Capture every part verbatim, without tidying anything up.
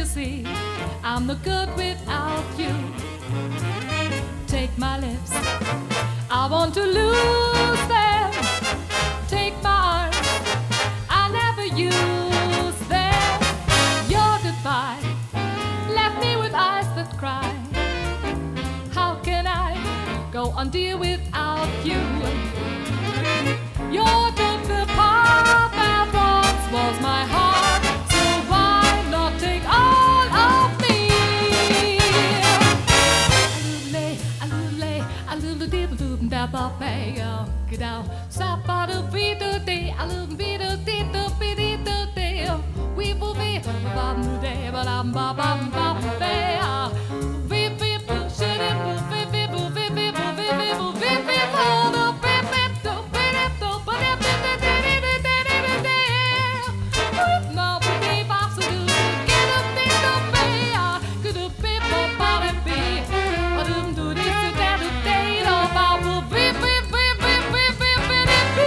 you see, I'm no good without you. Take my lips, I want to lose them. Take my arms, I never use them. Your goodbye left me with eyes that cry. How can I go on, dear, without you? You took the part that once was my heart, so why not take all of me? A little, a little, deep, a little, da ba ba, get out. Stop out of be the day, a little bit of dee the be dee the day. We will be bam the day, but I'm ba bam bam ba. We be pushing it, move it, move it, move it, move it, move it, move it, hold up, it, it, do, it, it, do, but it, it, it, it, it, it, it, it, it. No, we be boss to do, get up in the bay, good up be, but body be. I don't do this to that, to day, no, but we'll be, be, be, be, be, be, be, be.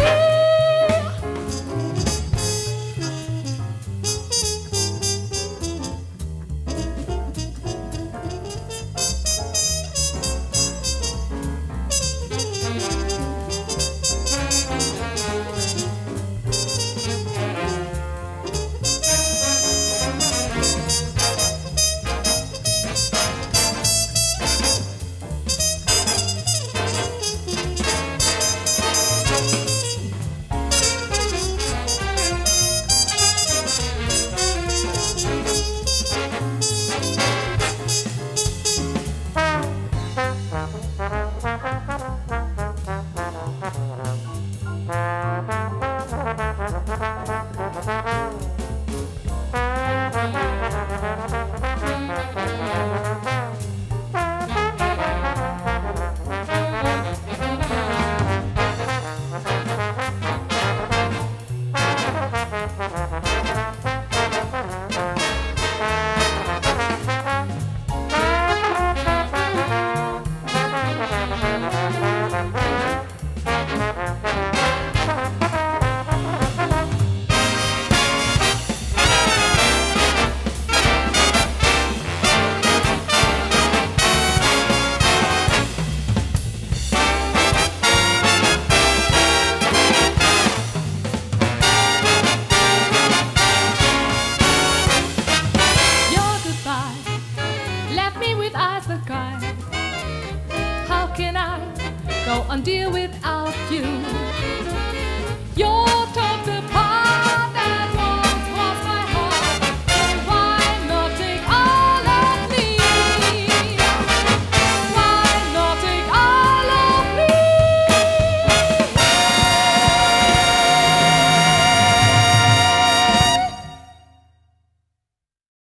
How can I go on, dear, without you? Your